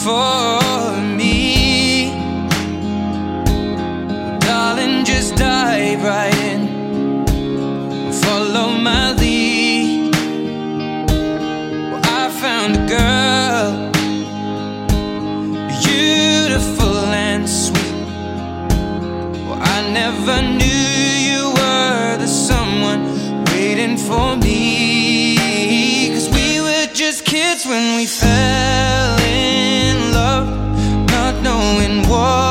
for me. Darling, just dive right in, follow my lead. Well, I found a girl, beautiful and sweet. Well, I never knew you were the someone waiting for me. 'Cause we were just kids when we fell in love, not knowing what